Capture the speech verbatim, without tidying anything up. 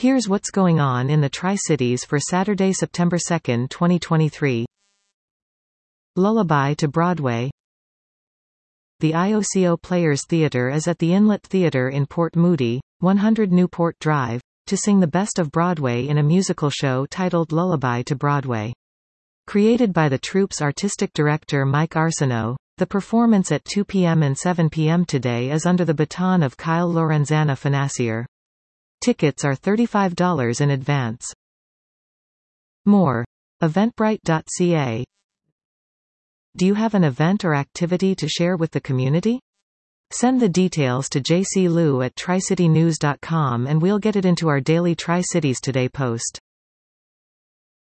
Here's what's going on in the Tri-Cities for Saturday, September second, twenty twenty-three. Lullaby to Broadway. The I O C O Players Theatre is at the Inlet Theatre in Port Moody, one hundred Newport Drive, to sing the best of Broadway in a musical show titled Lullaby to Broadway. Created by the troupe's artistic director Mike Arsenault, the performance at two p m and seven p m today is under the baton of Kyle Lorenzana Financier. Tickets are thirty-five dollars in advance. More. Eventbrite dot c a. Do you have an event or activity to share with the community? Send the details to j c lou at tri city news dot com and we'll get it into our daily Tri-Cities Today post.